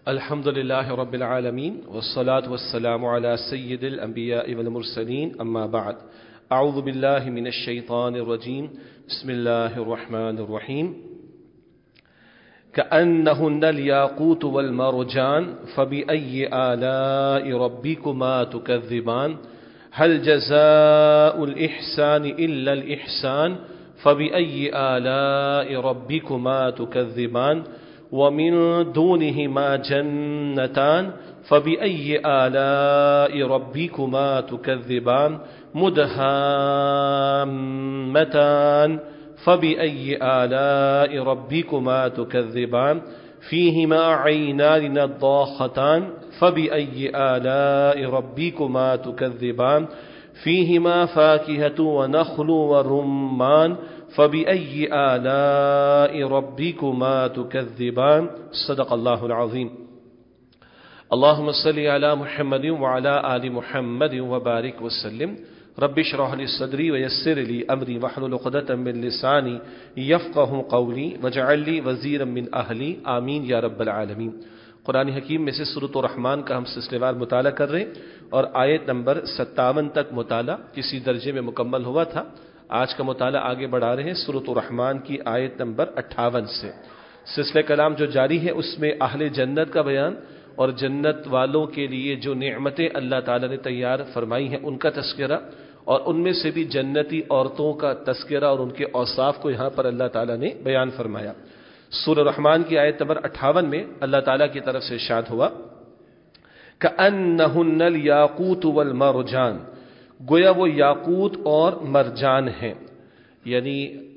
الحمد لله رب العالمين والصلاة والسلام على سيد الأنبياء والمرسلين أما بعد أعوذ بالله من الشيطان الرجيم بسم الله الرحمن الرحيم كأنهن الياقوت والمرجان فبأي آلاء ربكما تكذبان هل جزاء الإحسان إلا الإحسان فبأي آلاء ربكما تكذبان ومن دونهما جنتان فبأي آلاء ربكما تكذبان مدهامتان فبأي آلاء ربكما تكذبان فيهما عينان نضاختان فبأي آلاء ربكما تكذبان فيهما فاكهة ونخل ورمان فبأي آلاء ربكما تكذبان صدق الله العظيم اللهم صل على محمد وعلى آل محمد وبارك وسلم رب اشرح لي صدري ويسر لي أمري واحلل عقدة من لساني يفقهوا قولي واجعل لي وزيرا من أهلي آمين یا رب العالمین۔ قرآن حکیم میں سے سورۃ الرحمن کا ہم سلسلے وار مطالعہ کر رہے ہیں اور آیت نمبر 57 تک مطالعہ کسی درجے میں مکمل ہوا تھا۔ آج کا مطالعہ آگے بڑھا رہے ہیں سورۃ الرحمن کی آیت نمبر 58 سے۔ سلسلہ کلام جو جاری ہے اس میں اہل جنت کا بیان اور جنت والوں کے لیے جو نعمتیں اللہ تعالیٰ نے تیار فرمائی ہیں ان کا تذکرہ، اور ان میں سے بھی جنتی عورتوں کا تذکرہ اور ان کے اوصاف کو یہاں پر اللہ تعالیٰ نے بیان فرمایا۔ سورۃ الرحمن کی آیت نمبر 58 میں اللہ تعالیٰ کی طرف سے ارشاد ہوا کأنہن الیاقوت والمرجان، گویا وہ یاقوت اور مرجان ہیں، یعنی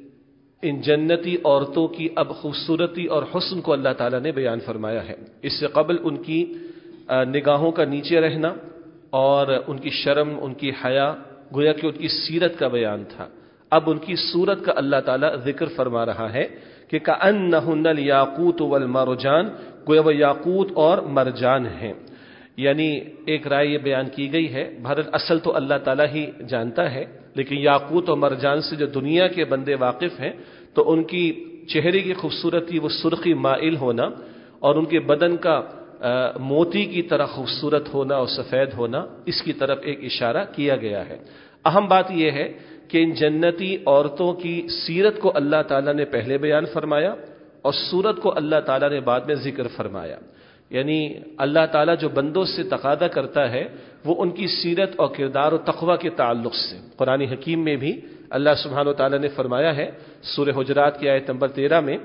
ان جنتی عورتوں کی اب خوبصورتی اور حسن کو اللہ تعالیٰ نے بیان فرمایا ہے۔ اس سے قبل ان کی نگاہوں کا نیچے رہنا اور ان کی شرم، ان کی حیا، گویا کہ ان کی سیرت کا بیان تھا۔ اب ان کی صورت کا اللہ تعالیٰ ذکر فرما رہا ہے کہ کأنہن الیاقوت والمرجان، گویا وہ یاقوت اور مرجان ہیں۔ یعنی ایک رائے یہ بیان کی گئی ہے، بہرحال اصل تو اللہ تعالیٰ ہی جانتا ہے، لیکن یاقوت اور مرجان سے جو دنیا کے بندے واقف ہیں تو ان کی چہرے کی خوبصورتی، وہ سرخی مائل ہونا اور ان کے بدن کا موتی کی طرح خوبصورت ہونا اور سفید ہونا، اس کی طرف ایک اشارہ کیا گیا ہے۔ اہم بات یہ ہے کہ ان جنتی عورتوں کی سیرت کو اللہ تعالیٰ نے پہلے بیان فرمایا اور صورت کو اللہ تعالیٰ نے بعد میں ذکر فرمایا۔ یعنی اللہ تعالیٰ جو بندوں سے تقاضا کرتا ہے وہ ان کی سیرت اور کردار و تقوی کے تعلق سے۔ قرآن حکیم میں بھی اللہ سبحانہ و تعالیٰ نے فرمایا ہے سورہ حجرات کی آیت نمبر 13 میں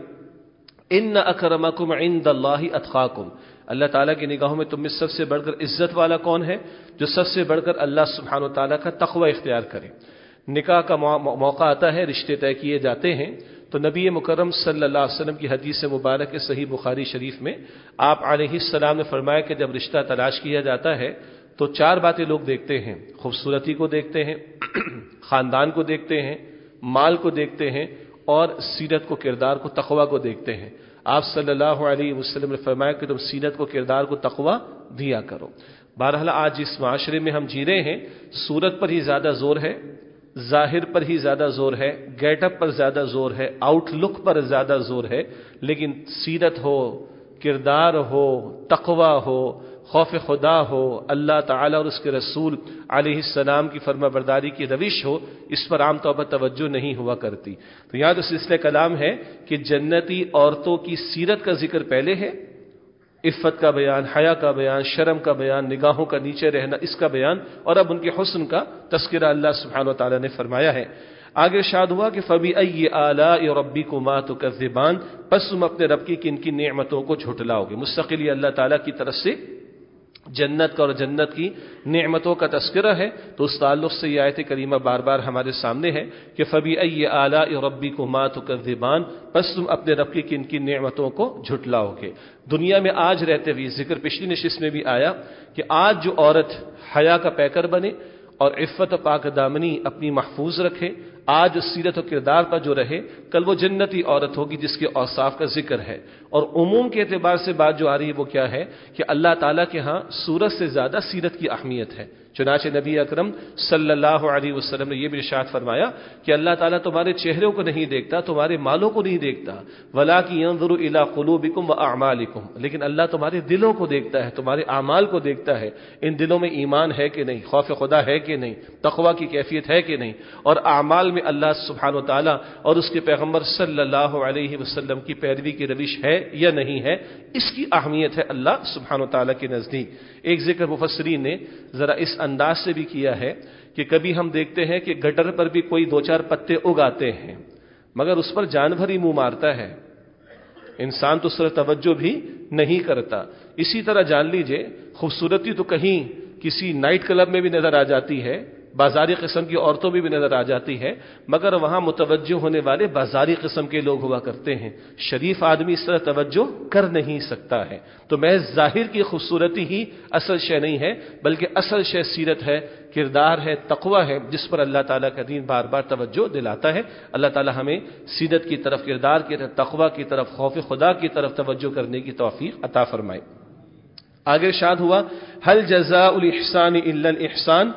ان اکرمکم عند اللہ اتقاکم، اللہ تعالیٰ کی نگاہوں میں تم میں سب سے بڑھ کر عزت والا کون ہے؟ جو سب سے بڑھ کر اللہ سبحانہ و تعالیٰ کا تقوی اختیار کرے۔ نکاح کا موقع آتا ہے، رشتے طے کیے جاتے ہیں، تو نبی مکرم صلی اللہ علیہ وسلم کی حدیث مبارک صحیح بخاری شریف میں آپ علیہ السلام نے فرمایا کہ جب رشتہ تلاش کیا جاتا ہے تو 4 باتیں لوگ دیکھتے ہیں، خوبصورتی کو دیکھتے ہیں، خاندان کو دیکھتے ہیں، مال کو دیکھتے ہیں اور سیرت کو، کردار کو، تقوی کو دیکھتے ہیں۔ آپ صلی اللہ علیہ وسلم نے فرمایا کہ تم سیرت کو، کردار کو تقوی دیا کرو۔ بہرحال آج جس معاشرے میں ہم جی رہے ہیں صورت پر ہی زیادہ زور ہے، ظاہر پر ہی زیادہ زور ہے، گیٹ اپ پر زیادہ زور ہے، آؤٹ لک پر زیادہ زور ہے، لیکن سیرت ہو، کردار ہو، تقوی ہو، خوف خدا ہو، اللہ تعالیٰ اور اس کے رسول علیہ السلام کی فرما برداری کی روش ہو، اس پر عام طور پر توجہ نہیں ہوا کرتی۔ تو یہاں تو سلسلہ کلام ہے کہ جنتی عورتوں کی سیرت کا ذکر پہلے ہے، عفت کا بیان، حیا کا بیان، شرم کا بیان، نگاہوں کا نیچے رہنا، اس کا بیان، اور اب ان کے حسن کا تذکرہ اللہ سبحانہ و تعالیٰ نے فرمایا ہے۔ آگے ارشاد ہوا کہ فَبِأَيِّ آلَاءِ رَبِّكُمَا تُكَذِّبَانِ، پس تم اپنے رب کی کن کی نعمتوں کو جھٹلاؤ گے۔ مستقل یہ اللہ تعالیٰ کی طرف سے جنت کا اور جنت کی نعمتوں کا تذکرہ ہے، تو اس تعلق سے یہ آیت کریمہ بار بار ہمارے سامنے ہے کہ فَبِأَيِّ آلَاءِ رَبِّكُمَا تُكَذِّبَانِ، پس تم اپنے رب کی کن کی نعمتوں کو جھٹلاؤ گے۔ دنیا میں آج رہتے ہوئے، ذکر پچھلی نشست میں بھی آیا کہ آج جو عورت حیا کا پیکر بنے اور عفت و پاک دامنی اپنی محفوظ رکھے، آج اس سیرت و کردار پر جو رہے کل وہ جنتی عورت ہوگی جس کے اوصاف کا ذکر ہے. اور عموم کے اعتبار سے بات جو آ رہی ہے وہ کیا ہے کہ اللہ تعالیٰ کے ہاں صورت سے زیادہ سیرت کی اہمیت ہے. چنانچہ نبی اکرم صلی اللہ علیہ وسلم نے یہ بھی ارشاد فرمایا کہ اللہ تعالیٰ تمہارے چہروں کو نہیں دیکھتا, تمہارے مالوں کو نہیں دیکھتا, وَلَٰكِن يَنظُرُ إِلَىٰ قُلُوبِكُمْ وَأَعْمَالِكُمْ, لیکن اللہ تمہارے دلوں کو دیکھتا ہے, تمہارے اعمال کو دیکھتا ہے. ان دلوں میں ایمان ہے کہ نہیں, خوف خدا ہے کہ نہیں, تقوی کی کیفیت ہے کہ نہیں, اور اعمال میں اللہ سبحانہ و تعالیٰ اور اس کے پیغمبر صلی اللہ علیہ وسلم کی پیروی کی روش ہے یا نہیں ہے, اس کی اہمیت ہے اللہ سبحانہ و تعالیٰ کے نزدیک. ایک ذکر مفسرین نے ذرا اس انداز سے بھی کیا ہے کہ کبھی ہم دیکھتے ہیں کہ گٹر پر بھی کوئی دو چار پتے اگاتے ہیں مگر اس پر جانور ہی منہ مارتا ہے, انسان تو اس طرح توجہ بھی نہیں کرتا. اسی طرح جان لیجئے خوبصورتی تو کہیں کسی نائٹ کلب میں بھی نظر آ جاتی ہے, بازاری قسم کی عورتوں میں بھی نظر آ جاتی ہے, مگر وہاں متوجہ ہونے والے بازاری قسم کے لوگ ہوا کرتے ہیں. شریف آدمی اس طرح توجہ کر نہیں سکتا ہے. تو محض ظاہر کی خوبصورتی ہی اصل شے نہیں ہے, بلکہ اصل شے سیرت ہے, کردار ہے, تقوی ہے, جس پر اللہ تعالیٰ کا دین بار بار توجہ دلاتا ہے. اللہ تعالیٰ ہمیں سیرت کی طرف, کردار کی طرف, تقوی کی طرف, خوف خدا کی طرف توجہ کرنے کی توفیق عطا فرمائے. آگے ارشاد ہوا هل جزاء الاحسان الا الاحسان.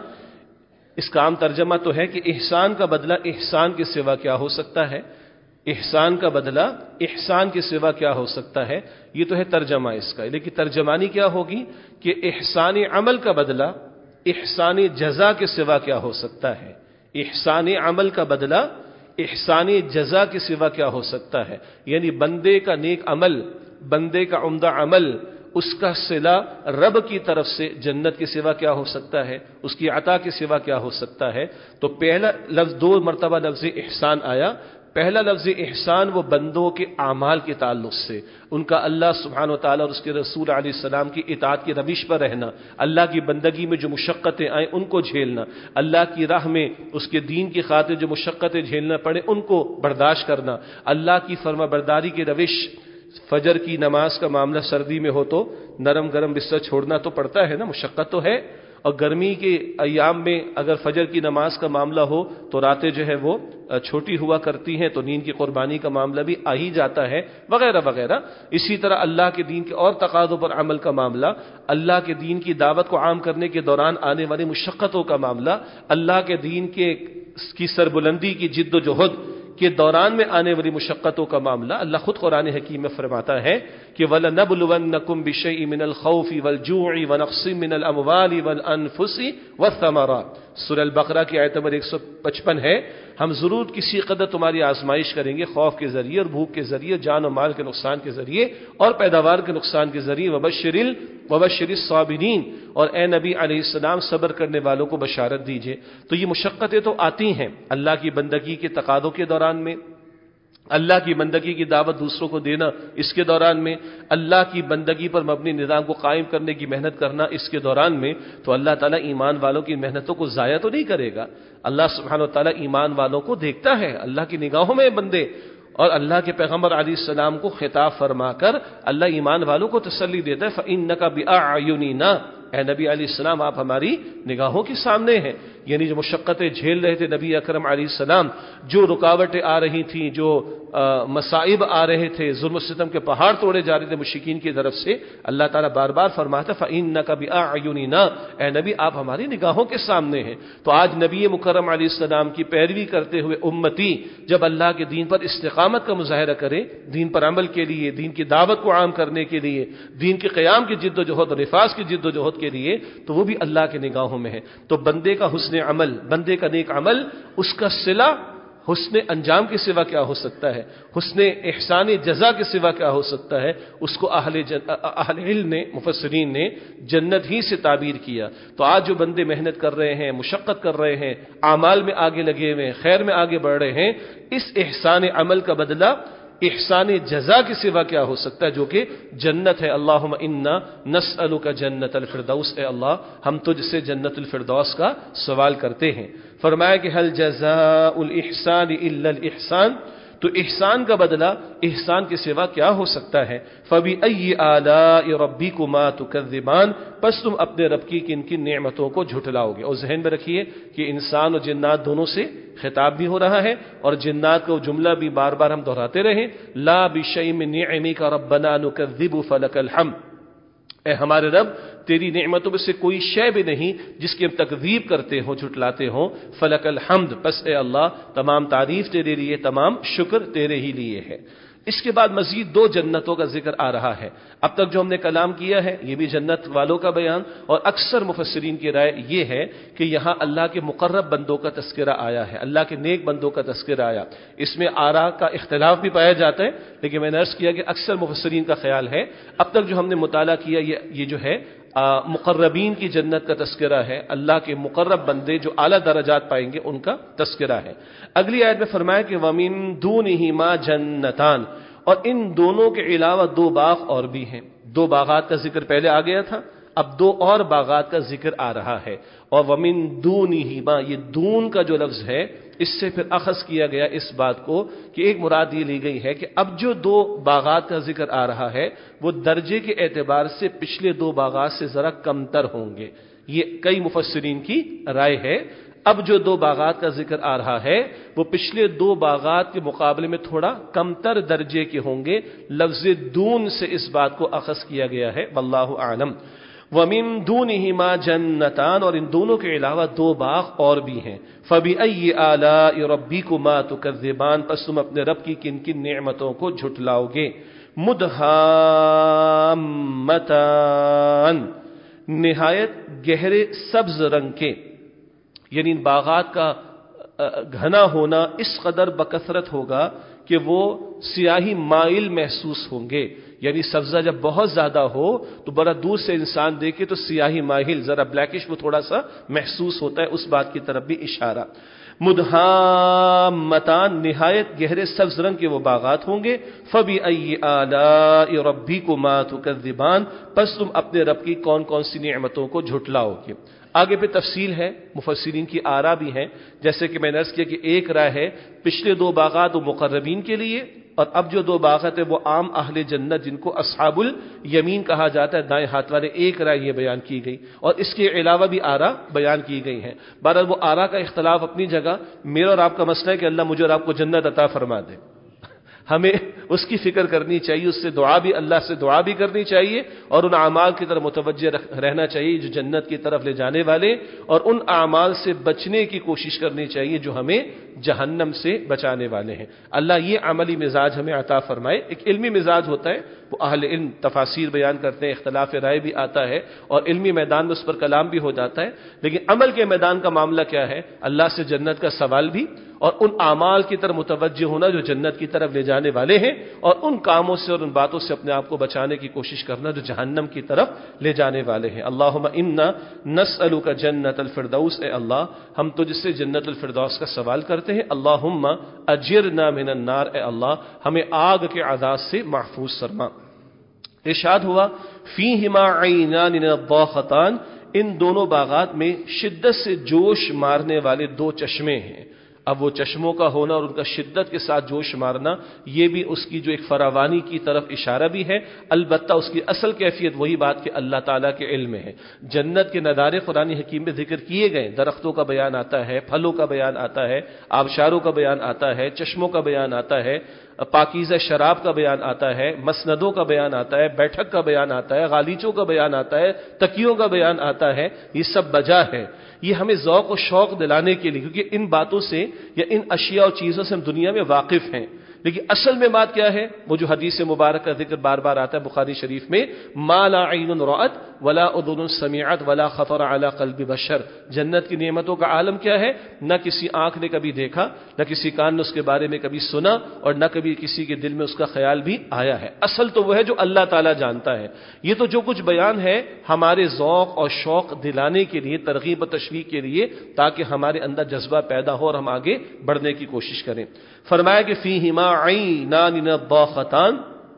اس کا عام ترجمہ تو ہے کہ احسان کا بدلہ احسان کے سوا کیا ہو سکتا ہے, احسان کا بدلہ احسان کے سوا کیا ہو سکتا ہے. یہ تو ہے ترجمہ اس کا, لیکن ترجمانی کیا ہوگی کہ احسان عمل کا بدلہ احسان جزا کے سوا کیا ہو سکتا ہے. احسان عمل کا بدلہ احسان جزا کے سوا کیا ہو سکتا ہے, یعنی بندے کا نیک عمل, بندے کا عمدہ عمل, اس کا صلہ رب کی طرف سے جنت کے سوا کیا ہو سکتا ہے, اس کی عطا کے سوا کیا ہو سکتا ہے. تو پہلا لفظ, دو مرتبہ لفظ احسان آیا. پہلا لفظ احسان وہ بندوں کے اعمال کے تعلق سے, ان کا اللہ سبحانہ و تعالیٰ اور اس کے رسول علیہ السلام کی اطاعت کی روش پر رہنا, اللہ کی بندگی میں جو مشقتیں آئیں ان کو جھیلنا, اللہ کی راہ میں اس کے دین کی خاطر جو مشقتیں جھیلنا پڑے ان کو برداشت کرنا, اللہ کی فرما برداری کی روش. فجر کی نماز کا معاملہ سردی میں ہو تو نرم گرم بستر چھوڑنا تو پڑتا ہے نا, مشقت تو ہے. اور گرمی کے ایام میں اگر فجر کی نماز کا معاملہ ہو تو راتیں جو ہے وہ چھوٹی ہوا کرتی ہیں, تو نیند کی قربانی کا معاملہ بھی آ ہی جاتا ہے, وغیرہ وغیرہ. اسی طرح اللہ کے دین کے اور تقاضوں پر عمل کا معاملہ, اللہ کے دین کی دعوت کو عام کرنے کے دوران آنے والی مشقتوں کا معاملہ, اللہ کے دین کی سربلندی کی جد و جہد کے دوران میں آنے والی مشقتوں کا معاملہ. اللہ خود قرآن حکیم میں فرماتا ہے کہ وَلَنَبْلُوَنَّكُمْ بِشَيْءٍ مِّنَ الْخَوْفِ وَالْجُوعِ وَنَقْصٍ مِّنَ الْأَمْوَالِ وَالْأَنفُسِ وَالثَّمَرَاتِ. سورہ البقرہ کی آیت نمبر 155 ہے, ہم ضرور کسی قدر تمہاری آزمائش کریں گے, خوف کے ذریعے اور بھوک کے ذریعے, جان و مال کے نقصان کے ذریعے اور پیداوار کے نقصان کے ذریعے. وَبَشِّرِ الصَّابِرِينَ, اور اے نبی علیہ السلام صبر کرنے والوں کو بشارت دیجئے. تو یہ مشقتیں تو آتی ہیں اللہ کی بندگی کے تقاضوں کے دوران میں, اللہ کی بندگی کی دعوت دوسروں کو دینا اس کے دوران میں, اللہ کی بندگی پر مبنی نظام کو قائم کرنے کی محنت کرنا اس کے دوران میں. تو اللہ تعالیٰ ایمان والوں کی محنتوں کو ضائع تو نہیں کرے گا. اللہ سبحانہ و تعالیٰ ایمان والوں کو دیکھتا ہے, اللہ کی نگاہوں میں بندے, اور اللہ کے پیغمبر علیہ السلام کو خطاب فرما کر اللہ ایمان والوں کو تسلی دیتا ہے. فَإِنَّكَ بِأَعْيُنِنَا, اے نبی علیہ السلام آپ ہماری نگاہوں کے سامنے ہیں. یعنی جو مشقتیں جھیل رہے تھے نبی اکرم علیہ السلام, جو رکاوٹیں آ رہی تھیں, جو مصائب آ رہے تھے, ظلم و ستم کے پہاڑ توڑے جا رہے تھے مشرکین کی طرف سے, اللہ تعالیٰ بار بار فرماتا فَإِنَّكَ بِأَعْيُنِنَا, اے نبی آپ ہماری نگاہوں کے سامنے ہیں. تو آج نبی مکرم علیہ السلام کی پیروی کرتے ہوئے امتی جب اللہ کے دین پر استقامت کا مظاہرہ کرے, دین پر عمل کے لیے, دین کی دعوت کو عام کرنے کے لیے, دین کے قیام کی جد و جہد اور نفاذ کی جد و جہد کے لیے, تو وہ بھی اللہ کے نگاہوں میں ہے. تو بندے کا حسن عمل, بندے کا نیک عمل, اس کا صلہ حسن انجام کے سوا کیا ہو سکتا ہے, حسن احسان جزا کے سوا کیا ہو سکتا ہے. اس کو اہل علم نے, مفسرین نے جنت ہی سے تعبیر کیا. تو آج جو بندے محنت کر رہے ہیں, مشقت کر رہے ہیں, اعمال میں آگے لگے ہوئے ہیں, خیر میں آگے بڑھ رہے ہیں, اس احسان عمل کا بدلہ احسان جزا کے سوا کیا ہو سکتا ہے, جو کہ جنت ہے. اللہم انا نسألک جنت الفردوس, اے اللہ ہم تجھ سے جنت الفردوس کا سوال کرتے ہیں. فرمایا کہ هل جزاء الاحسان الا الاحسان, تو احسان کا بدلہ احسان کے سوا کیا ہو سکتا ہے؟ فَبِأَيِّ آلَاءِ رَبِّكُمَا تُكَذِّبَانِ، پس تم اپنے رب کی کن کن نعمتوں کو جھٹلاؤ گے۔ اور ذہن میں رکھیے کہ انسان اور جنات دونوں سے خطاب بھی ہو رہا ہے، اور جنات کا جملہ بھی بار بار ہم دہراتے رہیں، لا بِشَيْءٍ مِّن نِّعَمِكَ رَبَّنَا نُكَذِّبُ فَلَكَ الْحَمْدُ، اے ہمارے رب تیری نعمتوں میں سے کوئی شے بھی نہیں جس کی ہم تکذیب کرتے ہوں، جھٹلاتے ہوں۔ فلک الحمد، بس اے اللہ تمام تعریف تیرے لیے، تمام شکر تیرے ہی لیے ہے۔ اس کے بعد مزید دو جنتوں کا ذکر آ رہا ہے۔ اب تک جو ہم نے کلام کیا ہے یہ بھی جنت والوں کا بیان، اور اکثر مفسرین کی رائے یہ ہے کہ یہاں اللہ کے مقرب بندوں کا تذکرہ آیا ہے، اللہ کے نیک بندوں کا تذکرہ آیا۔ اس میں آراء کا اختلاف بھی پایا جاتا ہے، لیکن میں نے عرض کیا کہ اکثر مفسرین کا خیال ہے، اب تک جو ہم نے مطالعہ کیا یہ جو ہے مقربین کی جنت کا تذکرہ ہے، اللہ کے مقرب بندے جو اعلیٰ درجات پائیں گے ان کا تذکرہ ہے۔ اگلی آیت میں فرمایا کہ وَمِن دُونِهِمَا جَنَّتَانِ، اور ان دونوں کے علاوہ دو باغ اور بھی ہیں۔ دو باغات کا ذکر پہلے آ گیا تھا، اب دو اور باغات کا ذکر آ رہا ہے۔ اور وَمِن دُونِهِمَا، یہ دون کا جو لفظ ہے اس سے پھر اخذ کیا گیا اس بات کو کہ ایک مراد یہ لی گئی ہے کہ اب جو دو باغات کا ذکر آ رہا ہے وہ درجے کے اعتبار سے پچھلے دو باغات سے ذرا کمتر ہوں گے، یہ کئی مفسرین کی رائے ہے۔ اب جو دو باغات کا ذکر آ رہا ہے وہ پچھلے دو باغات کے مقابلے میں تھوڑا کمتر درجے کے ہوں گے، لفظ دون سے اس بات کو اخذ کیا گیا ہے، واللہ اعلم۔ وَمِن دُونِهِمَا جَنَّتَانِ، اور ان دونوں کے علاوہ دو باغ اور بھی ہیں۔ فَبِأَيِّ آلَاءِ رَبِّكُمَا تُكَذِّبَانِ، پس تم اپنے رب کی کن کن نعمتوں کو جھٹلاؤ گے۔ مُدْحَامَّتَانِ، نہایت گہرے سبز رنگ کے، یعنی ان باغات کا گھنا ہونا اس قدر بکثرت ہوگا کہ وہ سیاہی مائل محسوس ہوں گے، یعنی سبزہ جب بہت زیادہ ہو تو بڑا دور سے انسان دیکھے تو سیاہی مائل ذرا بلیکش وہ تھوڑا سا محسوس ہوتا ہے، اس بات کی طرف بھی اشارہ۔ مدھامتان، نہایت گہرے سبز رنگ کے وہ باغات ہوں گے۔ فَبِأَيِّ آلَاءِ رَبِّكُمَا تُكَذِّبَانِ، پس تم اپنے رب کی کون کون سی نعمتوں کو جھٹلاؤ گے۔ آگے پہ تفصیل ہے، مفسرین کی آراء بھی ہیں، جیسے کہ میں نے عرض کیا کہ ایک رائے ہے پچھلے دو باغات وہ مقربین کے لیے، اور اب جو دو باغات ہیں وہ عام اہل جنت جن کو اصحاب الیمین کہا جاتا ہے، دائیں ہاتھ والے، ایک رائے یہ بیان کی گئی، اور اس کے علاوہ بھی آراء بیان کی گئی ہیں۔ بہرحال وہ آراء کا اختلاف اپنی جگہ، میرا اور آپ کا مسئلہ ہے کہ اللہ مجھے اور آپ کو جنت عطا فرما دے، ہمیں اس کی فکر کرنی چاہیے، اس سے دعا بھی، اللہ سے دعا بھی کرنی چاہیے، اور ان اعمال کی طرف متوجہ رہنا چاہیے جو جنت کی طرف لے جانے والے، اور ان اعمال سے بچنے کی کوشش کرنی چاہیے جو ہمیں جہنم سے بچانے والے ہیں۔ اللہ یہ عملی مزاج ہمیں عطا فرمائے۔ ایک علمی مزاج ہوتا ہے، وہ اہل علم تفاسیر بیان کرتے ہیں، اختلاف رائے بھی آتا ہے، اور علمی میدان میں اس پر کلام بھی ہو جاتا ہے، لیکن عمل کے میدان کا معاملہ کیا ہے؟ اللہ سے جنت کا سوال بھی، اور ان اعمال کی طرف متوجہ ہونا جو جنت کی طرف لے جانے والے ہیں، اور ان کاموں سے اور ان باتوں سے اپنے آپ کو بچانے کی کوشش کرنا جو جہنم کی طرف لے جانے والے ہیں۔ اللہم انا نسألک جنت الفردوس، اے اللہ ہم تجھ سے جنت الفردوس کا سوال کرتے ہیں۔ اللہم اجرنا من النار، اے اللہ ہمیں آگ کے عذاب سے محفوظ فرما۔ ارشاد ہوا فیہما عینان نضاختان، ان دونوں باغات میں شدت سے جوش مارنے والے دو چشمے ہیں۔ اب وہ چشموں کا ہونا اور ان کا شدت کے ساتھ جوش مارنا یہ بھی اس کی جو ایک فراوانی کی طرف اشارہ بھی ہے، البتہ اس کی اصل کیفیت وہی بات کہ اللہ تعالیٰ کے علم میں ہے۔ جنت کے نظارے قرآن حکیم میں ذکر کیے گئے، درختوں کا بیان آتا ہے، پھلوں کا بیان آتا ہے، آبشاروں کا بیان آتا ہے، چشموں کا بیان آتا ہے، پاکیزہ شراب کا بیان آتا ہے، مسندوں کا بیان آتا ہے، بیٹھک کا بیان آتا ہے، غالیچوں کا بیان آتا ہے، تکیوں کا بیان آتا ہے۔ یہ سب وجہ ہے، یہ ہمیں ذوق و شوق دلانے کے لیے، کیونکہ ان باتوں سے یا ان اشیاء اور چیزوں سے ہم دنیا میں واقف ہیں، لیکن اصل میں بات کیا ہے؟ وہ جو حدیث مبارک کا ذکر بار بار آتا ہے بخاری شریف میں، ما لا عین رأت ولا اذن سمعت ولا خطر علی قلب بشر، جنت کی نعمتوں کا عالم کیا ہے؟ نہ کسی آنکھ نے کبھی دیکھا، نہ کسی کان نے اس کے بارے میں کبھی سنا، اور نہ کبھی کسی کے دل میں اس کا خیال بھی آیا ہے۔ اصل تو وہ ہے جو اللہ تعالیٰ جانتا ہے۔ یہ تو جو کچھ بیان ہے ہمارے ذوق اور شوق دلانے کے لیے، ترغیب و تشویق کے لیے، تاکہ ہمارے اندر جذبہ پیدا ہو اور ہم آگے بڑھنے کی کوشش کریں۔ فرمایا کہ فیہما عینان نضاختان،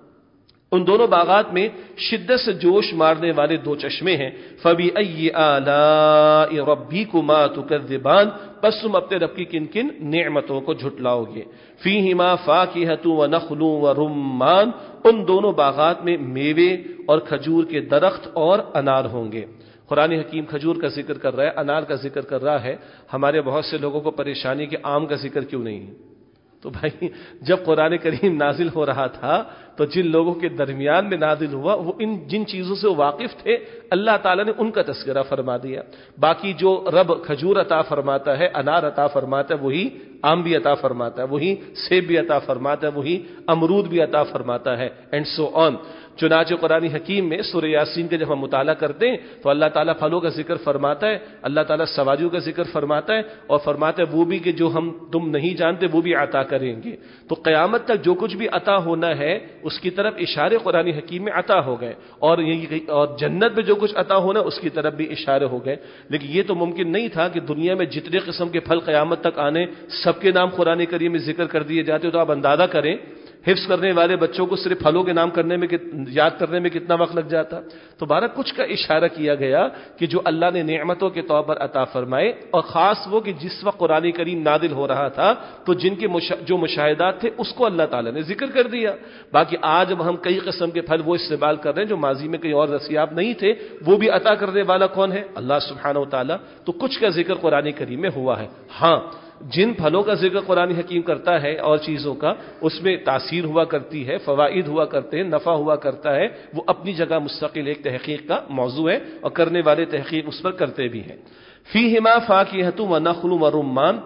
ان دونوں باغات میں شدت سے جوش مارنے والے دو چشمے ہیں۔ فَبِأَيِّ آلَاءِ رَبِّكُمَا تُكَذِّبَانِ، بس تم اپنے رب کی کن کن نعمتوں کو جھٹلاؤ گے. فیہما فاکہۃ ونخل ورمان، ان دونوں باغات میں میوے اور کھجور کے درخت اور انار ہوں گے. قرآن حکیم کھجور کا ذکر کر رہا ہے، انار کا ذکر کر رہا ہے. ہمارے بہت سے لوگوں کو پریشانی کہ آم کا ذکر کیوں نہیں ہے. تو بھائی جب قرآن کریم نازل ہو رہا تھا تو جن لوگوں کے درمیان میں نازل ہوا وہ جن چیزوں سے واقف تھے اللہ تعالیٰ نے ان کا تذکرہ فرما دیا. باقی جو رب کھجور عطا فرماتا ہے، انار عطا فرماتا ہے، وہی آم بھی عطا فرماتا ہے، وہی سیب بھی عطا فرماتا ہے، وہی امرود بھی عطا فرماتا ہے، اینڈ سو آن. چنانچہ قرآن حکیم میں سورہ یاسین کے جب ہم مطالعہ کرتے ہیں تو اللہ تعالیٰ پھلوں کا ذکر فرماتا ہے، اللہ تعالیٰ سواریوں کا ذکر فرماتا ہے اور فرماتا ہے وہ بھی کہ جو تم نہیں جانتے وہ بھی عطا کریں گے. تو قیامت تک جو کچھ بھی عطا ہونا ہے اس کی طرف اشارے قرآن حکیم میں عطا ہو گئے، اور جنت میں جو کچھ عطا ہونا اس کی طرف بھی اشارے ہو گئے. لیکن یہ تو ممکن نہیں تھا کہ دنیا میں جتنے قسم کے پھل قیامت تک آنے سب کے نام قرآن کریم میں ذکر کر دیے جاتے. تو آپ اندازہ کریں حفظ کرنے والے بچوں کو صرف پھلوں کے نام کرنے میں یاد کرنے میں کتنا وقت لگ جاتا. تو بارہ کچھ کا اشارہ کیا گیا کہ جو اللہ نے نعمتوں کے طور پر عطا فرمائے، اور خاص وہ کہ جس وقت قرآن کریم نازل ہو رہا تھا تو جن کے جو مشاہدات تھے اس کو اللہ تعالیٰ نے ذکر کر دیا. باقی آج اب ہم کئی قسم کے پھل وہ استعمال کر رہے ہیں جو ماضی میں کئی اور دستیاب نہیں تھے، وہ بھی عطا کرنے والا کون ہے؟ اللہ سبحانہ و تعالیٰ. تو کچھ کا ذکر قرآن کریم میں ہوا ہے. ہاں جن پھلوں کا ذکر قرآن حکیم کرتا ہے اور چیزوں کا، اس میں تاثیر ہوا کرتی ہے، فوائد ہوا کرتے ہیں، نفع ہوا کرتا ہے، وہ اپنی جگہ مستقل ایک تحقیق کا موضوع ہے اور کرنے والے تحقیق اس پر کرتے بھی ہیں. فیہما فاکہۃ ونخل ورمان،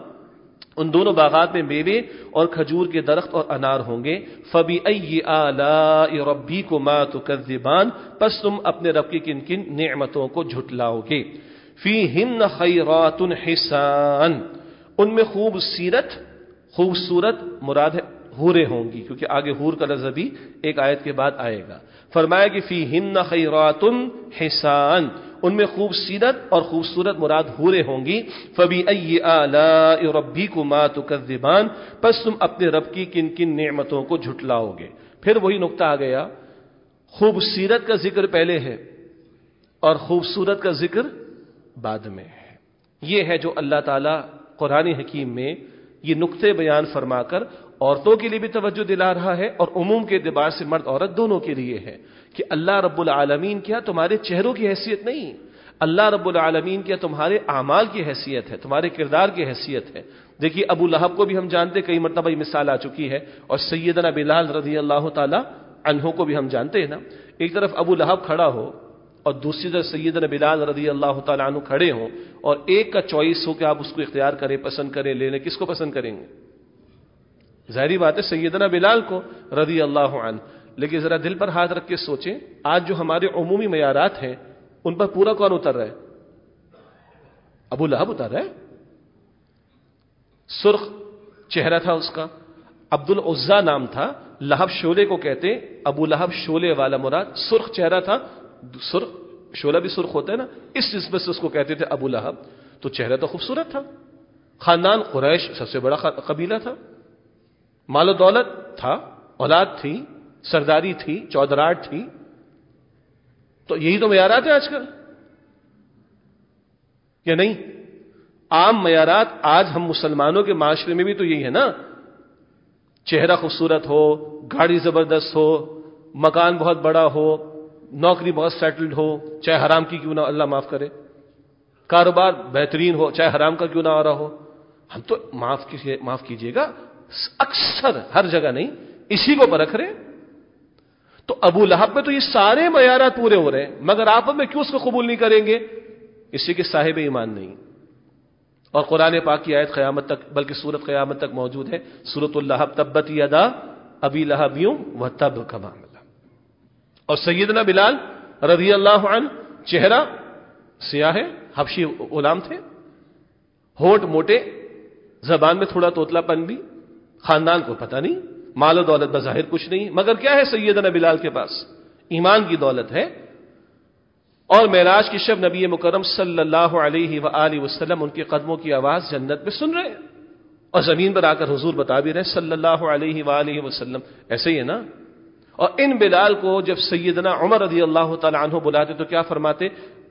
ان دونوں باغات میں میوے اور کھجور کے درخت اور انار ہوں گے. فبأی آلاء ربکما تکذبان، پس تم اپنے رب کی کن کن نعمتوں کو جھٹلاؤ گے. فیہن خیرات حسان، ان میں خوبصورت مراد ہے حوریں ہوں گی، کیونکہ آگے حور کا لفظ بھی ایک آیت کے بعد آئے گا. فرمایا کہ فیہن خیرات حسان، ان میں خوبصورت مراد حوریں ہوں گی. فبأی آلاء ربکما تکذبان، پس تم اپنے رب کی کن کن نعمتوں کو جھٹلاؤ گے. پھر وہی نقطہ آ گیا، خوبصورت کا ذکر پہلے ہے اور خوبصورت کا ذکر بعد میں ہے. یہ ہے جو اللہ تعالیٰ قرآن حکیم میں یہ نقطے بیان فرما کر عورتوں کے لیے بھی توجہ دلا رہا ہے اور عموم کے اعتبار سے مرد عورت دونوں کے لیے ہے کہ اللہ رب العالمین کیا تمہارے چہروں کی حیثیت نہیں، اللہ رب العالمین کیا تمہارے اعمال کی حیثیت ہے، تمہارے کردار کی حیثیت ہے. دیکھیے ابو لہب کو بھی ہم جانتے، کئی مرتبہ یہ مثال آ چکی ہے، اور سیدنا بلال رضی اللہ تعالی عنہ کو بھی ہم جانتے ہیں نا. ایک طرف ابو لہب کھڑا ہو اور دوسری طرف سیدنا بلال رضی اللہ تعالیٰ عنہ کھڑے ہوں، اور ایک کا چوائس ہو کہ آپ اس کو اختیار کریں، پسند کریں، لے لیں، کس کو پسند کریں گے؟ ظاہری بات ہے سیدنا بلال کو رضی اللہ عنہ. لیکن ذرا دل پر ہاتھ رکھ کے سوچیں، آج جو ہمارے عمومی معیارات ہیں ان پر پورا کون اتر رہا ہے؟ ابو لہب اتر رہا ہے. سرخ چہرہ تھا اس کا، عبد العزا نام تھا، لہب شعلے کو کہتے، ابو لہب شعلے والا مراد، سرخ چہرہ تھا، سرخ شعلہ بھی سرخ ہوتا ہے نا، اس نسبت سے اس کو کہتے تھے ابو لہب. تو چہرہ تو خوبصورت تھا، خاندان قریش سب سے بڑا قبیلہ تھا، مال و دولت تھا، اولاد تھی، سرداری تھی، چودراہٹ تھی. تو یہی تو معیارات ہیں آج کل یا نہیں؟ عام معیارات آج ہم مسلمانوں کے معاشرے میں بھی تو یہی ہے نا، چہرہ خوبصورت ہو، گاڑی زبردست ہو، مکان بہت بڑا ہو، نوکری بہت سیٹلڈ ہو، چاہے حرام کی کیوں نہ، اللہ معاف کرے، کاروبار بہترین ہو چاہے حرام کا کیوں نہ آ رہا ہو. ہم تو معاف کیجئے گا اکثر، ہر جگہ نہیں، اسی کو پرکھ رہے. تو ابو لہب میں تو یہ سارے معیارات پورے ہو رہے ہیں، مگر آپ میں کیوں اس کو قبول نہیں کریں گے؟ اسی کے صاحب ایمان نہیں. اور قرآن پاک کی آیت قیامت تک، بلکہ سورت قیامت تک موجود ہے، سورۃ اللہب، تبت یدا ابی لہب وتب کما عمل. اور سیدنا بلال رضی اللہ عنہ چہرہ سیاہ ہے، حبشی غلام تھے، ہونٹ موٹے، زبان میں تھوڑا توتلا پن بھی، خاندان کو پتہ نہیں، مال و دولت بظاہر کچھ نہیں، مگر کیا ہے سیدنا بلال کے پاس؟ ایمان کی دولت ہے. اور معراج کی شب نبی مکرم صلی اللہ علیہ وآلہ وسلم ان کے قدموں کی آواز جنت میں سن رہے ہیں، اور زمین پر آ کر حضور بتا بھی رہے صلی اللہ علیہ وآلہ وسلم. ایسے ہی ہے نا. اور ان بلال کو جب سیدنا عمر رضی اللہ تعالی عنہ بلاتے تو کیا فرماتے؟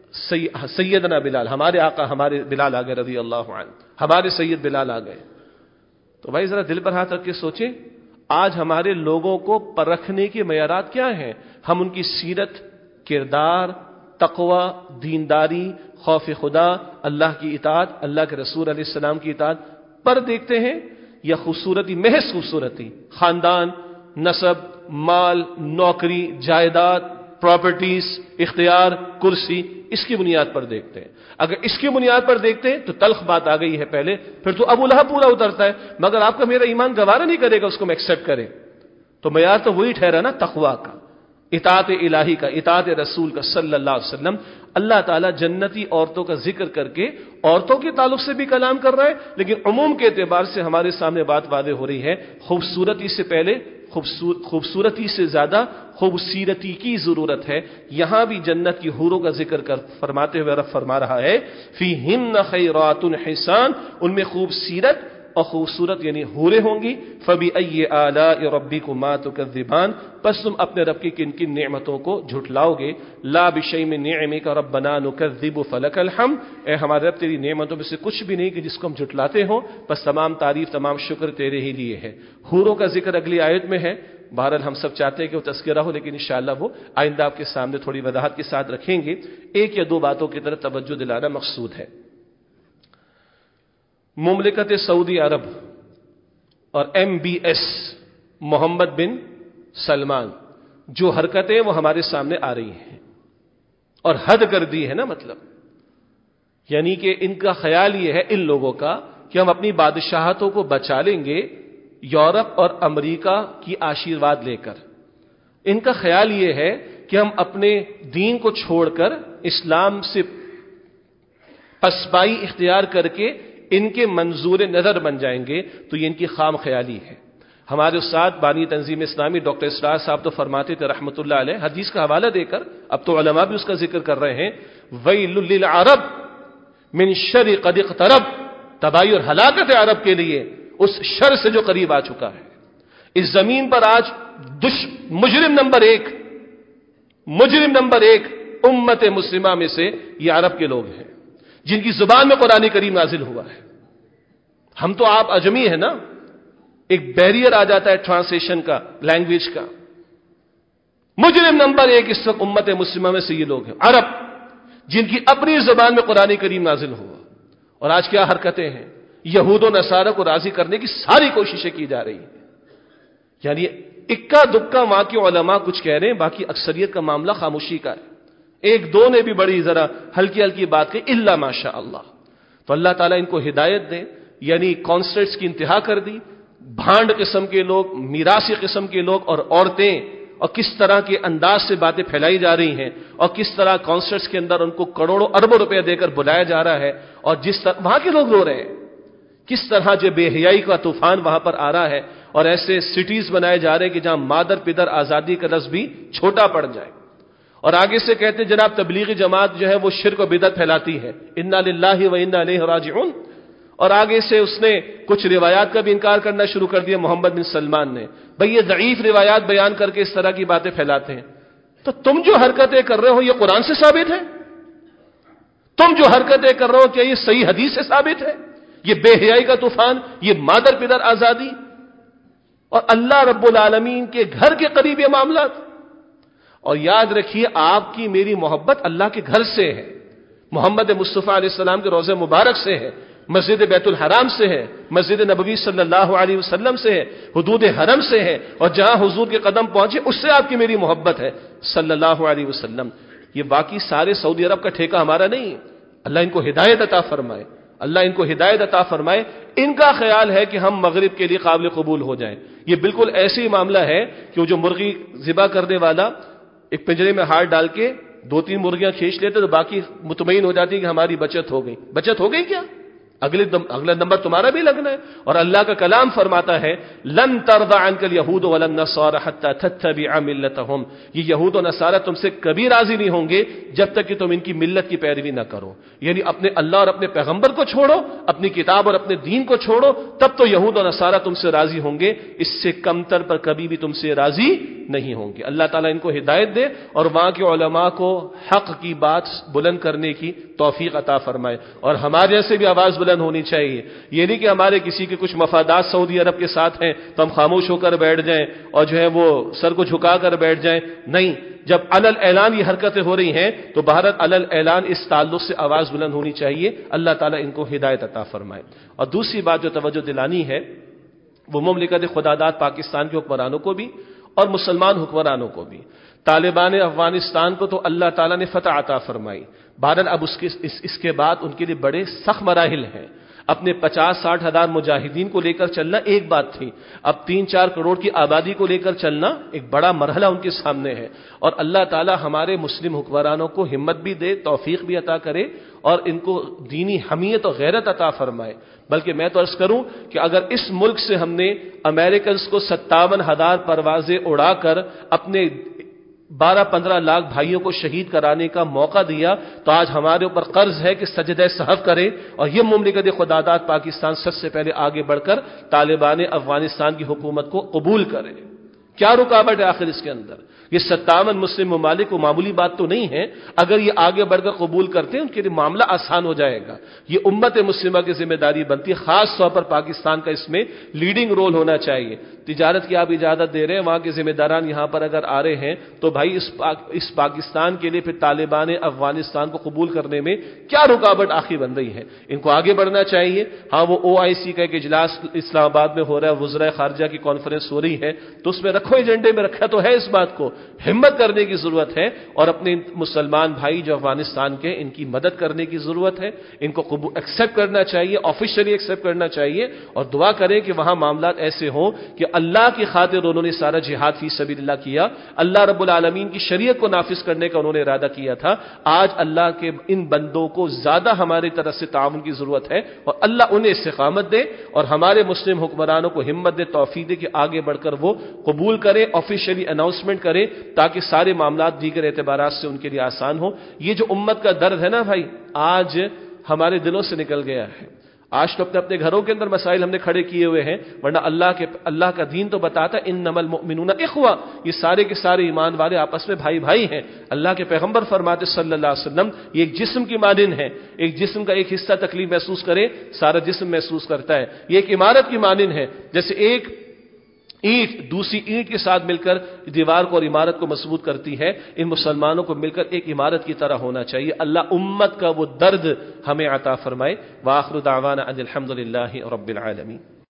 سیدنا بلال، ہمارے آقا ہمارے بلال آ گئے رضی اللہ عنہ، ہمارے سید بلال آ گئے. تو بھائی ذرا دل پر ہاتھ رکھ کے سوچیں، آج ہمارے لوگوں کو پرکھنے کے معیارات کیا ہیں؟ ہم ان کی سیرت، کردار، تقوی، دینداری، خوف خدا، اللہ کی اطاعت، اللہ کے رسول علیہ السلام کی اطاعت پر دیکھتے ہیں، یا خوبصورتی، محض خوبصورتی، خاندان، نسب، مال، نوکری، جائیداد، پراپرٹیز، اختیار، کرسی، اس کی بنیاد پر دیکھتے ہیں؟ اگر اس کی بنیاد پر دیکھتے ہیں تو تلخ بات آ گئی ہے پہلے، پھر تو ابو لہب پورا اترتا ہے، مگر آپ کا میرا ایمان گوارا نہیں کرے گا اس کو میں ایکسپٹ کرے. تو معیار تو وہی ٹھہرا نا، تقوی کا، اطاعت الہی کا، اطاعت رسول کا صلی اللہ علیہ وسلم. اللہ تعالیٰ جنتی عورتوں کا ذکر کر کے عورتوں کے تعلق سے بھی کلام کر رہا ہے، لیکن عموم کے اعتبار سے ہمارے سامنے بات واضح ہو رہی ہے، خوبصورتی سے پہلے، خوبصورتی سے زیادہ خوبصیرتی کی ضرورت ہے. یہاں بھی جنت کی حوروں کا ذکر کر فرماتے ہوئے رب فرما رہا ہے فیہن خیرات حسان، ان میں خوبصورت اور خوبصورت یعنی حوریں ہوں گی. فبأی آلاء ربکما تکذبان، پس تم اپنے رب کی کن کن نعمتوں کو جھٹلاؤ گے. لا بشیء من نعمک ربنا نکذب فلک الحمد، اے ہمارے رب تیری نعمتوں میں سے کچھ بھی نہیں کہ جس کو ہم جھٹلاتے ہوں، بس تمام تعریف، تمام شکر تیرے ہی لیے ہے. حوروں کا ذکر اگلی آیت میں ہے. بہرحال ہم سب چاہتے ہیں کہ وہ تذکرہ ہو، لیکن انشاءاللہ وہ آئندہ آپ کے سامنے تھوڑی وضاحت کے ساتھ رکھیں گے. ایک یا دو باتوں کی طرف توجہ دلانا مقصود ہے. مملکت سعودی عرب اور MBS محمد بن سلمان، جو حرکتیں وہ ہمارے سامنے آ رہی ہیں اور حد کر دی ہے نا، مطلب یعنی کہ ان کا خیال یہ ہے، ان لوگوں کا، کہ ہم اپنی بادشاہتوں کو بچا لیں گے یورپ اور امریکہ کی آشیرواد لے کر. ان کا خیال یہ ہے کہ ہم اپنے دین کو چھوڑ کر اسلام سے پسپائی اختیار کر کے ان کے منظور نظر بن جائیں گے. تو یہ ان کی خام خیالی ہے. ہمارے استاد بانی تنظیم اسلامی ڈاکٹر اسرار صاحب تو فرماتے تھے رحمۃ اللہ علیہ، حدیث کا حوالہ دے کر، اب تو علماء بھی اس کا ذکر کر رہے ہیں، ویل للعرب من شر قد اقترب، تباہی اور ہلاکت ہے عرب کے لیے اس شر سے جو قریب آ چکا ہے. اس زمین پر آج مجرم نمبر ایک امت مسلمہ میں سے یہ عرب کے لوگ ہیں جن کی زبان میں قرآن کریم نازل ہوا ہے. ہم تو آپ اجمی ہیں نا، ایک بیریئر آ جاتا ہے ٹرانسلیشن کا، لینگویج کا. مجرم نمبر ایک اس وقت امت مسلمہ میں سے یہ لوگ ہیں عرب، جن کی اپنی زبان میں قرآن کریم نازل ہوا. اور آج کیا حرکتیں ہیں، یہود و نصارہ کو راضی کرنے کی ساری کوششیں کی جا رہی ہیں. یعنی اکا دکا وہاں کے علماء کچھ کہہ رہے ہیں، باقی اکثریت کا معاملہ خاموشی کا ہے. ایک دو نے بھی بڑی ذرا ہلکی ہلکی بات کی، الا ماشاء اللہ. تو اللہ تعالیٰ ان کو ہدایت دے. یعنی کانسرٹس کی انتہا کر دی. بھانڈ قسم کے لوگ، میراثی قسم کے لوگ اور عورتیں، اور کس طرح کے انداز سے باتیں پھیلائی جا رہی ہیں، اور کس طرح کانسرٹس کے اندر ان کو کروڑوں اربوں روپے دے کر بلایا جا رہا ہے، اور جس طرح وہاں کے لوگ رو رہے ہیں، کس طرح جو بے حیائی کا طوفان وہاں پر آ رہا ہے. اور ایسے سٹیز بنائے جا رہے ہیں کہ جہاں مادر پدر آزادی کا لفظ بھی چھوٹا پڑ جائے. اور آگے سے کہتے ہیں جناب تبلیغی جماعت جو ہے وہ شرک و بدعت پھیلاتی ہے، انا للہ و انا الیہ راجعون. اور آگے سے اس نے کچھ روایات کا بھی انکار کرنا شروع کر دیا محمد بن سلمان نے. بھئی یہ ضعیف روایات بیان کر کے اس طرح کی باتیں پھیلاتے ہیں. تو تم جو حرکتیں کر رہے ہو یہ قرآن سے ثابت ہے؟ تم جو حرکتیں کر رہے ہو کیا یہ صحیح حدیث سے ثابت ہے؟ یہ بے حیائی کا طوفان، یہ مادر پدر آزادی اور اللہ رب العالمین کے گھر کے قریب یہ معاملات. اور یاد رکھیے آپ کی میری محبت اللہ کے گھر سے ہے، محمد مصطفیٰ علیہ السلام کے روضہ مبارک سے ہے، مسجد بیت الحرام سے ہے، مسجد نبوی صلی اللہ علیہ وسلم سے ہے، حدود حرم سے ہے، اور جہاں حضور کے قدم پہنچے اس سے آپ کی میری محبت ہے صلی اللہ علیہ وسلم. یہ باقی سارے سعودی عرب کا ٹھیکہ ہمارا نہیں ہے. اللہ ان کو ہدایت عطا فرمائے، اللہ ان کو ہدایت عطا فرمائے. ان کا خیال ہے کہ ہم مغرب کے لیے قابل قبول ہو جائیں. یہ بالکل ایسے ہی معاملہ ہے کہ وہ جو مرغی ذبح کرنے والا ایک پنجرے میں ہاتھ ڈال کے دو تین مرغیاں کھینچ لیتے تو باقی مطمئن ہو جاتی کہ ہماری بچت ہو گئی. بچت ہو گئی کیا؟ اگلا نمبر تمہارا بھی لگنا ہے. اور اللہ کا کلام فرماتا ہے لن ترضى عنك اليهود ولا النصارى حتى تتبع ملتهم، یہ یہود و نصارہ تم سے کبھی راضی نہیں ہوں گے جب تک کہ تم ان کی ملت کی پیروی نہ کرو. یعنی اپنے اللہ اور اپنے پیغمبر کو چھوڑو، اپنی کتاب اور اپنے دین کو چھوڑو، تب تو یہود و نصارہ تم سے راضی ہوں گے. اس سے کمتر پر کبھی بھی تم سے راضی نہیں ہوں گے۔ اللہ تعالیٰ ان کو ہدایت دے اور وہاں کے علماء کو حق کی بات بلند کرنے کی توفیق عطا فرمائے، اور ہمارے جیسے بھی آواز بلند ہونی چاہیے۔ یہ نہیں کہ ہمارے کسی کے کچھ مفادات سعودی عرب کے ساتھ ہیں تو ہم خاموش ہو کر بیٹھ جائیں اور جو ہے وہ سر کو جھکا کر بیٹھ جائیں، نہیں، جب علل اعلان یہ حرکتیں ہو رہی ہیں تو بھارت علل اعلان اس تعلق سے آواز بلند ہونی چاہیے۔ اللہ تعالیٰ ان کو ہدایت عطا فرمائے۔ اور دوسری بات جو توجہ دلانی ہے وہ مملکت خداداد پاکستان کے حکمرانوں کو بھی اور مسلمان حکمرانوں کو بھی، طالبان افغانستان کو تو اللہ تعالیٰ نے فتح عطا فرمائی، بہرحال اب اس کے بعد ان کے لیے بڑے سخت مراحل ہیں۔ اپنے 50-60 ہزار مجاہدین کو لے کر چلنا ایک بات تھی، اب 3-4 کروڑ کی آبادی کو لے کر چلنا ایک بڑا مرحلہ ان کے سامنے ہے، اور اللہ تعالی ہمارے مسلم حکمرانوں کو ہمت بھی دے، توفیق بھی عطا کرے، اور ان کو دینی حمیت اور غیرت عطا فرمائے۔ بلکہ میں تو عرض کروں کہ اگر اس ملک سے ہم نے امریکنز کو 57,000 پروازیں اڑا کر اپنے 12-15 لاکھ بھائیوں کو شہید کرانے کا موقع دیا تو آج ہمارے اوپر قرض ہے کہ سجدہ سہو کرے اور یہ مملکت خداداد پاکستان سب سے پہلے آگے بڑھ کر طالبان افغانستان کی حکومت کو قبول کرے۔ کیا رکاوٹ ہے آخر اس کے اندر؟ یہ 57 مسلم ممالک کو معمولی بات تو نہیں ہے، اگر یہ آگے بڑھ کر قبول کرتے ہیں ان کے لیے معاملہ آسان ہو جائے گا۔ یہ امت مسلمہ کی ذمہ داری بنتی ہے، خاص طور پر پاکستان کا اس میں لیڈنگ رول ہونا چاہیے۔ تجارت کی آپ اجازت دے رہے ہیں، وہاں کے ذمہ داران یہاں پر اگر آ رہے ہیں تو بھائی اس پاکستان کے لیے پھر طالبان افغانستان کو قبول کرنے میں کیا رکاوٹ آخر بن رہی ہے؟ ان کو آگے بڑھنا چاہیے۔ ہاں وہ OIC کا ایک اجلاس اسلام آباد میں ہو رہا ہے، وزرائے خارجہ کی کانفرنس ہو رہی ہے، تو اس میں رکھو، ایجنڈے میں رکھا تو ہے اس بات کو، ہمت کرنے کی ضرورت ہے اور اپنے مسلمان بھائی جو افغانستان کے ان کی مدد کرنے کی ضرورت ہے، ان کو ایکسیپٹ کرنا چاہیے، آفیشلی ایکسیپٹ کرنا چاہیے، اور دعا کریں کہ وہاں معاملات ایسے ہوں کہ اللہ کی خاطر انہوں نے سارا جہاد فی سبیل اللہ کیا، اللہ رب العالمین کی شریعت کو نافذ کرنے کا انہوں نے ارادہ کیا تھا۔ آج اللہ کے ان بندوں کو زیادہ ہماری طرف سے تعاون کی ضرورت ہے اور اللہ انہیں استقامت دے اور ہمارے مسلم حکمرانوں کو ہمت دے، توفیق دے کہ آگے بڑھ کر وہ قبول کرے، آفیشلی اناؤنسمنٹ کرے، تاکہ سارے معاملات دیگر اعتبارات سے ان کے لیے آسان ہو۔ یہ جو امت کا درد ہے نا بھائی، آج ہمارے دلوں سے نکل گیا ہے۔ آج تو اپنے گھروں کے اندر مسائل ہم نے کھڑے کیے ہوئے ہیں، ورنہ اللہ کا دین تو بتاتا ہے انما المؤمنون اخوہ، یہ سارے کے سارے ایمان والے آپس میں بھائی بھائی ہیں۔ اللہ کے پیغمبر فرماتے صلی اللہ علیہ وسلم یہ ایک جسم کی مانند ہے، ایک جسم کا ایک حصہ تکلیف محسوس کرے سارا جسم محسوس کرتا ہے، یہ ایک عمارت کی مانند ہے، جیسے ایک اینٹ دوسری اینٹ کے ساتھ مل کر دیوار کو اور عمارت کو مضبوط کرتی ہے، ان مسلمانوں کو مل کر ایک عمارت کی طرح ہونا چاہیے۔ اللہ امت کا وہ درد ہمیں عطا فرمائے۔ وآخر دعوانا ان الحمد للہ رب العالمین۔